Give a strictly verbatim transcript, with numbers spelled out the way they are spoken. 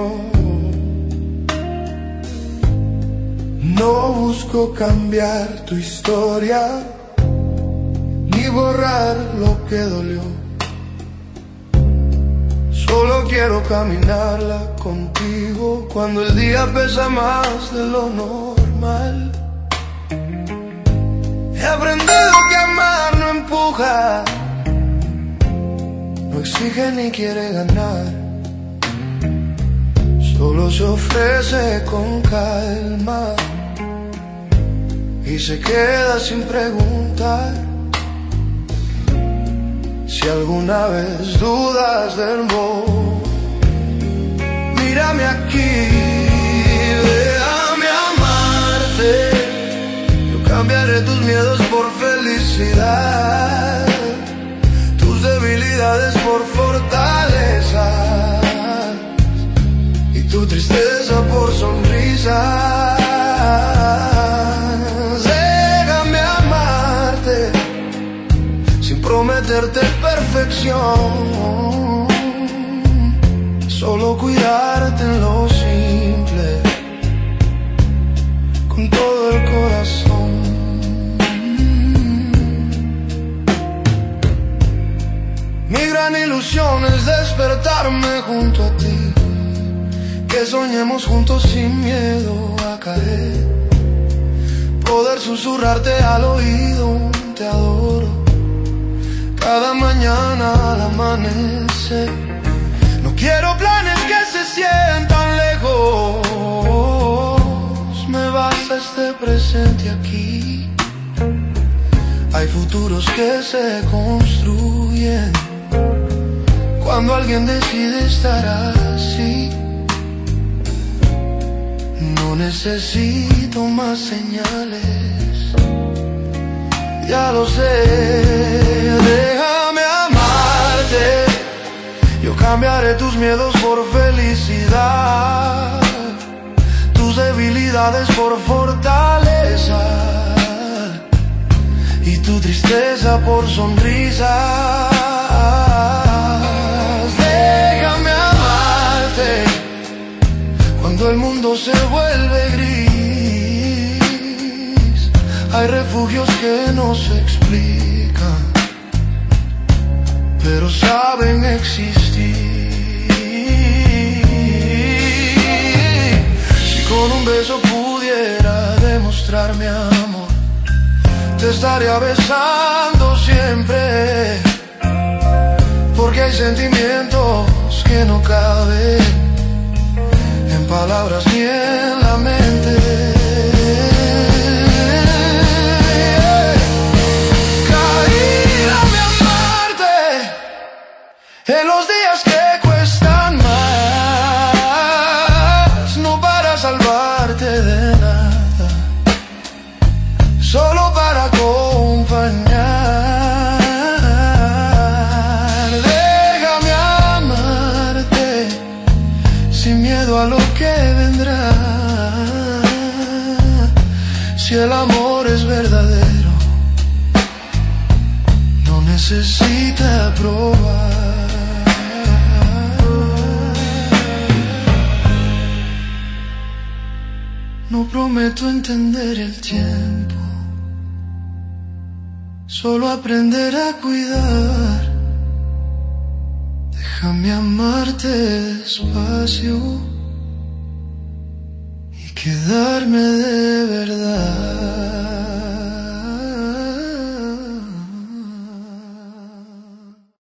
No busco cambiar tu historia, ni borrar lo que dolió. Solo quiero caminarla contigo cuando el día pesa más de lo normal. He aprendido que amar no empuja, no exige ni quiere ganar. Solo se ofrece con calma y se queda sin preguntar. Si alguna vez dudas del amor, mírame aquí, déjame amarte. Yo cambiaré tus miedos por felicidad, tus debilidades por fortaleza y tu tristeza por sonrisas. Déjame amarte sin prometerte perfección, solo cuidarte en lo simple, con todo el corazón. Mi gran ilusión es despertarme junto a ti, que soñemos juntos sin miedo a caer, poder susurrarte al oído, te adoro, cada mañana al amanecer. No quiero planes que se sientan lejos, me basta este presente aquí. Hay futuros que se construyen cuando alguien decide estar así. No necesito más señales, ya lo sé. Déjame amarte, yo cambiaré tus miedos por felicidad, tus debilidades por fortaleza y tu tristeza por sonrisas. Déjame amarte cuando el mundo se vuelve gris. Hay refugios que no se explican, pero saben existir. Si con un beso pudiera demostrar mi amor, te estaría besando siempre, porque hay sentimientos que no caben en palabras ni en la mente. Caídame amarte en los días que cuestan más, no para salvarte de nada, solo para acompañar. Déjame amarte sin miedo a lo que vendrá. Si el amor es verdadero, no necesita probar. No prometo entender el tiempo, solo aprender a cuidar. Déjame amarte despacio y quedarme de verdad.